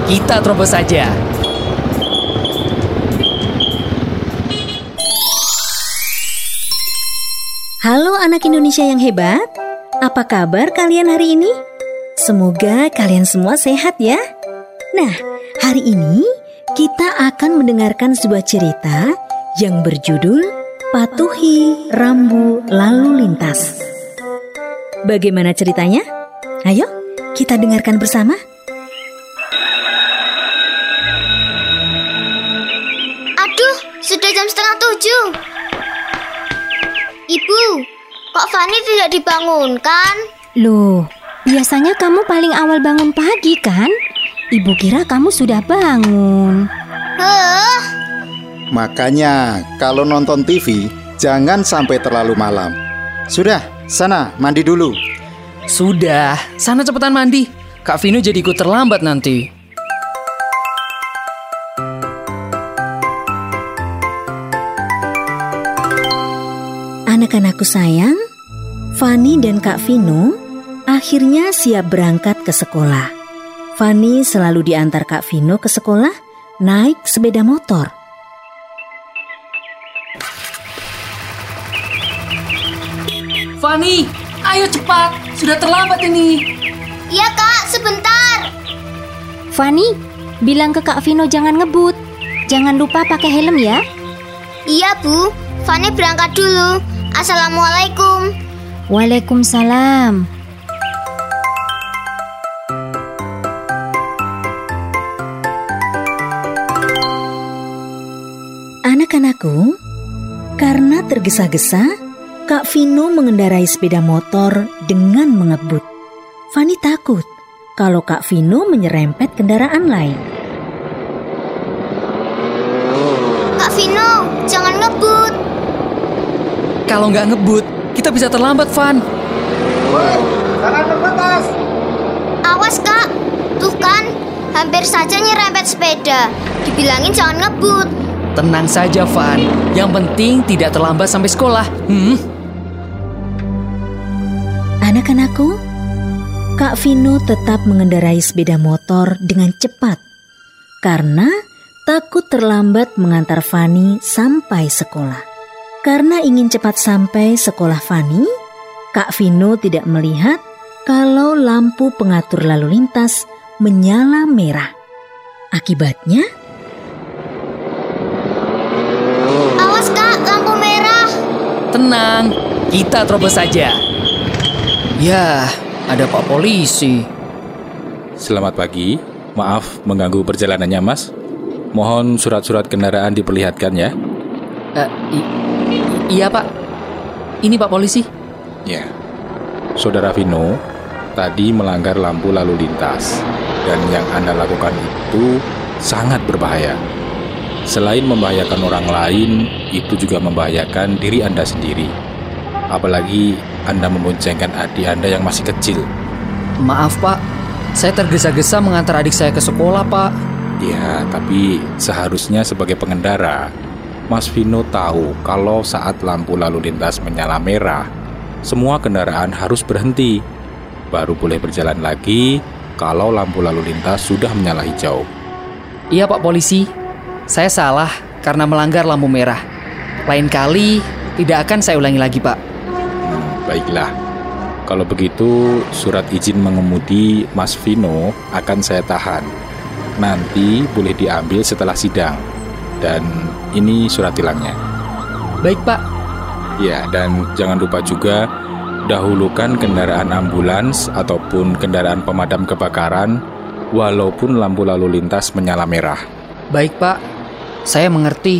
kita terobos saja. Halo anak Indonesia yang hebat, apa kabar kalian hari ini? Semoga kalian semua sehat ya. Nah, hari ini kita akan mendengarkan sebuah cerita yang berjudul Patuhi Rambu Lalu Lintas. Bagaimana ceritanya? Ayo kita dengarkan bersama. Aduh, sudah jam 6:30. Ibu, kok Fani tidak dibangunkan? Loh, biasanya kamu paling awal bangun pagi kan? Ibu kira kamu sudah bangun. Makanya kalau nonton TV jangan sampai terlalu malam. Sudah, sana mandi dulu. Sudah, sana cepetan mandi. Kak Vino jadi ikut terlambat nanti. Anak-anakku sayang, Fani dan Kak Vino akhirnya siap berangkat ke sekolah. Fani selalu diantar Kak Vino ke sekolah naik sepeda motor. Fani, ayo cepat, sudah terlambat ini. Iya Kak, sebentar. Fani, bilang ke Kak Vino jangan ngebut. Jangan lupa pakai helm ya. Iya Bu, Fani berangkat dulu. Assalamualaikum. Waalaikumsalam. Anak-anakku, karena tergesa-gesa, Kak Vino mengendarai sepeda motor dengan mengebut. Fani takut kalau Kak Vino menyerempet kendaraan lain. Kak Vino, jangan ngebut. Kalau nggak ngebut, kita bisa terlambat, Van. Woi, jangan terbatas. Awas Kak, tuh kan, hampir saja nyerempet sepeda. Dibilangin jangan ngebut. Tenang saja, Van. Yang penting tidak terlambat sampai sekolah. Anak-anakku, Kak Vino tetap mengendarai sepeda motor dengan cepat karena takut terlambat mengantar Fani sampai sekolah. Karena ingin cepat sampai sekolah Fani, Kak Vino tidak melihat kalau lampu pengatur lalu lintas menyala merah. Akibatnya, Awas Kak, lampu merah. Tenang, kita terobos saja. Ya, ada Pak Polisi. Selamat pagi, maaf mengganggu perjalanannya Mas. Mohon surat-surat kendaraan diperlihatkan ya. Iya Pak, ini Pak Polisi. Ya, Saudara Vino tadi melanggar lampu lalu lintas. Dan yang Anda lakukan itu sangat berbahaya. Selain membahayakan orang lain, itu juga membahayakan diri Anda sendiri. Apalagi Anda memboncengkan adik Anda yang masih kecil. Maaf Pak, saya tergesa-gesa mengantar adik saya ke sekolah Pak. Ya, tapi seharusnya sebagai pengendara, Mas Vino tahu kalau saat lampu lalu lintas menyala merah, semua kendaraan harus berhenti. Baru boleh berjalan lagi kalau lampu lalu lintas sudah menyala hijau. Iya Pak Polisi, saya salah karena melanggar lampu merah. Lain kali tidak akan saya ulangi lagi Pak. Baiklah, kalau begitu surat izin mengemudi Mas Vino akan saya tahan. Nanti boleh diambil setelah sidang. Dan ini surat tilangnya. Baik Pak. Ya, dan jangan lupa juga dahulukan kendaraan ambulans ataupun kendaraan pemadam kebakaran walaupun lampu lalu lintas menyala merah. Baik Pak, saya mengerti.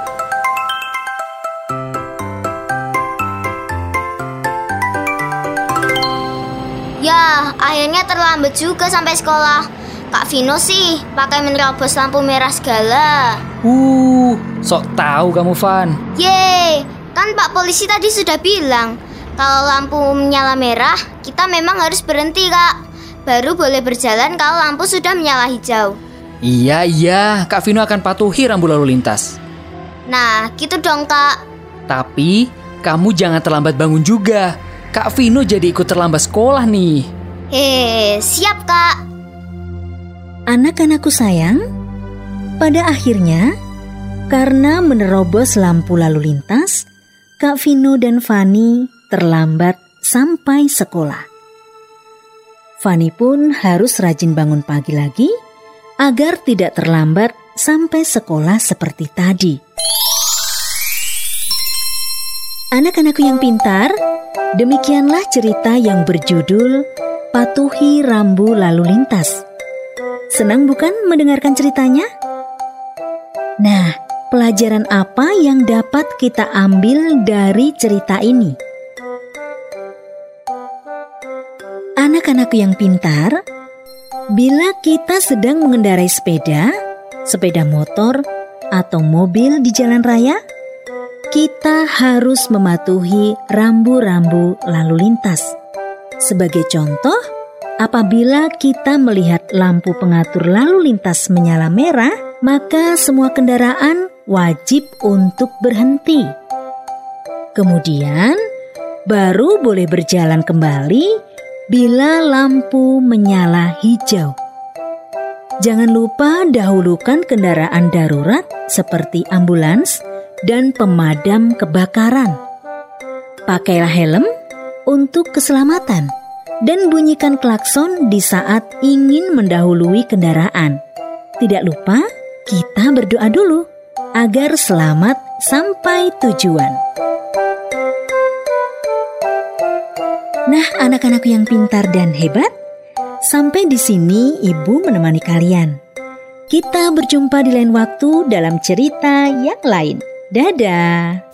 Ya, akhirnya terlambat juga sampai sekolah. Kak Vino sih pakai menerobos lampu merah segala. Sok tahu kamu Van. Yeay, kan Pak Polisi tadi sudah bilang kalau lampu menyala merah, kita memang harus berhenti Kak. Baru boleh berjalan kalau lampu sudah menyala hijau. Iya, Kak Vino akan patuhi rambu lalu lintas. Nah, gitu dong Kak. Tapi kamu jangan terlambat bangun juga. Kak Vino jadi ikut terlambat sekolah nih. Siap Kak. Anak-anakku sayang, pada akhirnya, karena menerobos lampu lalu lintas, Kak Vino dan Fani terlambat sampai sekolah. Fani pun harus rajin bangun pagi lagi agar tidak terlambat sampai sekolah seperti tadi. Anak-anakku yang pintar, demikianlah cerita yang berjudul Patuhi Rambu Lalu Lintas. Senang bukan mendengarkan ceritanya? Nah, pelajaran apa yang dapat kita ambil dari cerita ini? Anak-anakku yang pintar, bila kita sedang mengendarai sepeda motor, atau mobil di jalan raya, kita harus mematuhi rambu-rambu lalu lintas. Sebagai contoh, apabila kita melihat lampu pengatur lalu lintas menyala merah, maka semua kendaraan wajib untuk berhenti. Kemudian, baru boleh berjalan kembali bila lampu menyala hijau. Jangan lupa dahulukan kendaraan darurat seperti ambulans dan pemadam kebakaran. Pakailah helm untuk keselamatan dan bunyikan klakson di saat ingin mendahului kendaraan. Tidak lupa kita berdoa dulu agar selamat sampai tujuan. Nah, anak-anakku yang pintar dan hebat, sampai di sini Ibu menemani kalian. Kita berjumpa di lain waktu dalam cerita yang lain. Dadah.